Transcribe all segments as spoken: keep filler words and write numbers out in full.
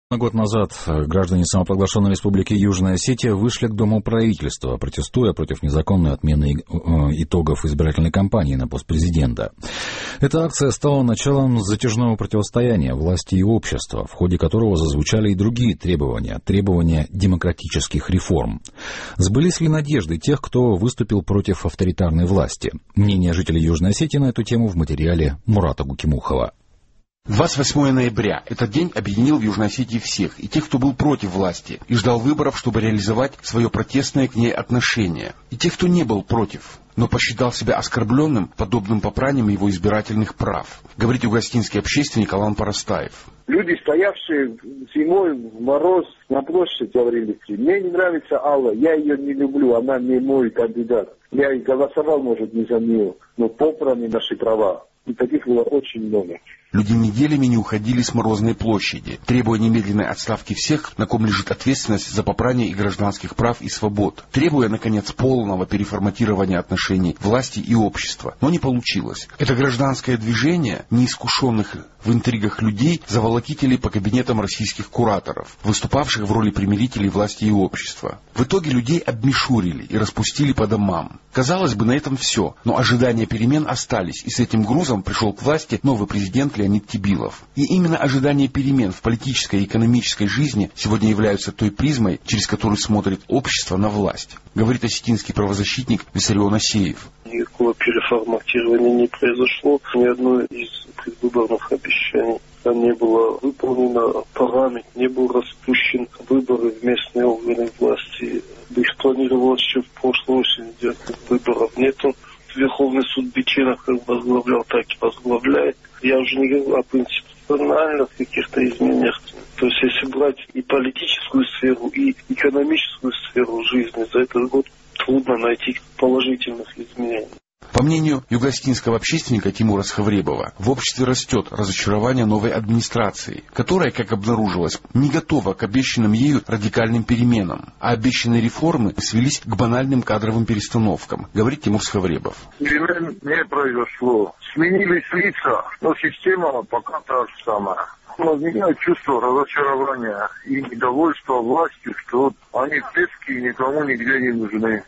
Год назад граждане самопровозглашенной республики Южная Осетия вышли к Дому правительства, протестуя против незаконной отмены итогов избирательной кампании на пост президента. Эта акция стала началом затяжного противостояния власти и общества, в ходе которого зазвучали и другие требования, требования демократических реформ. Сбылись ли надежды тех, кто выступил против авторитарной власти? Мнение жителей Южной Осетии на эту тему в материале Мурата Гукимухова. двадцать восьмого ноября. Этот день объединил в Южной Осетии всех, и тех, кто был против власти, и ждал выборов, чтобы реализовать свое протестное к ней отношение, и тех, кто не был против, но посчитал себя оскорбленным подобным попранием его избирательных прав, говорит югостинский общественник Алан Парастаев. Люди, стоявшие зимой в мороз на площади, говорили: мне не нравится Алла, я ее не люблю, она не мой кандидат. Я и голосовал, может, не за нее, но попраны наши права. И таких было очень много. Люди неделями не уходили с Морозной площади, требуя немедленной отставки всех, на ком лежит ответственность за попрание и гражданских прав и свобод, требуя, наконец, полного переформатирования отношений власти и общества. Но не получилось. Это гражданское движение неискушенных в интригах людей заволокители по кабинетам российских кураторов, выступавших в роли примирителей власти и общества. В итоге людей обмешурили и распустили по домам. Казалось бы, на этом все, но ожидания перемен остались, и с этим грузом пришел к власти новый президент Леонид Тибилов. И именно ожидания перемен в политической и экономической жизни сегодня являются той призмой, через которую смотрит общество на власть, говорит осетинский правозащитник Виссарион Асеев. Никакого переформатирования не произошло, ни одно из предвыборных обещаний не было выполнено, парламент не был распущен, выборы в местные органы власти, их планировалось еще в прошлой осени делать, выборов нету. Верховный суд Биченов как возглавлял, так и возглавляет. Я уже не говорю о принципиальных каких-то изменениях. То есть, если брать и политическую сферу, и экономическую сферу жизни, за этот год трудно найти положительных изменений. По мнению югостинского общественника Тимура Схавребова, в обществе растет разочарование новой администрации, которая, как обнаружилось, не готова к обещанным ею радикальным переменам, а обещанные реформы свелись к банальным кадровым перестановкам, говорит Тимур Схавребов. Перемен не произошло. Сменились лица, но система пока та же самая. Возникает чувство разочарования и недовольства властью, что они детские, никому нигде не нужны.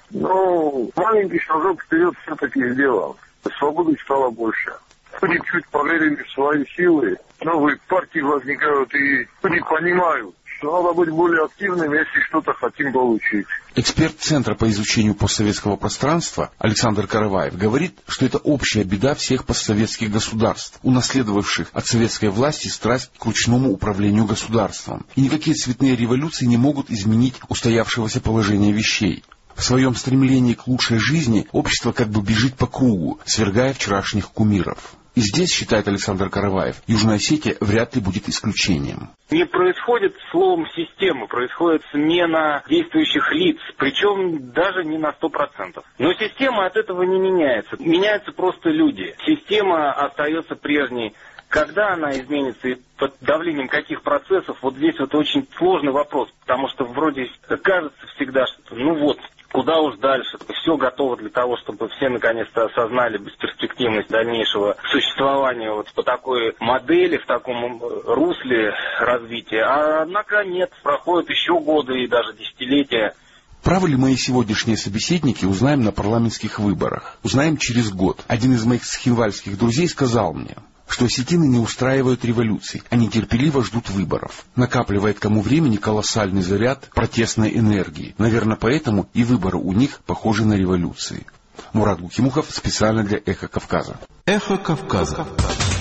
Но маленький шажок вперед все-таки сделал. Свободы стало больше. Люди чуть поверили в свои силы. Новые партии возникают, и люди понимают, что надо быть более активным, если что-то хотим получить. Эксперт Центра по изучению постсоветского пространства Александр Караваев говорит, что это общая беда всех постсоветских государств, унаследовавших от советской власти страсть к ручному управлению государством. И никакие цветные революции не могут изменить устоявшегося положения вещей. В своем стремлении к лучшей жизни общество как бы бежит по кругу, свергая вчерашних кумиров. И здесь, считает Александр Караваев, Южная Осетия вряд ли будет исключением. Не происходит слом системы, происходит смена действующих лиц, причем даже не на сто процентов. Но система от этого не меняется. Меняются просто люди. Система остается прежней. Когда она изменится и под давлением каких процессов, вот здесь вот очень сложный вопрос, потому что вроде кажется всегда, что ну вот, куда уж дальше, все готово для того, чтобы все наконец-то осознали бесперспективность дальнейшего существования вот по такой модели, в таком русле развития. А однако нет, проходят еще годы и даже десятилетия. Правы ли мои сегодняшние собеседники, узнаем на парламентских выборах. Узнаем через год. Один из моих схинвальских друзей сказал мне, что осетины не устраивают революций, они терпеливо ждут выборов. Накапливает к тому времени колоссальный заряд протестной энергии. Наверное, поэтому и выборы у них похожи на революции. Мурат Гукимухов специально для «Эхо Кавказа». «Эхо Кавказа».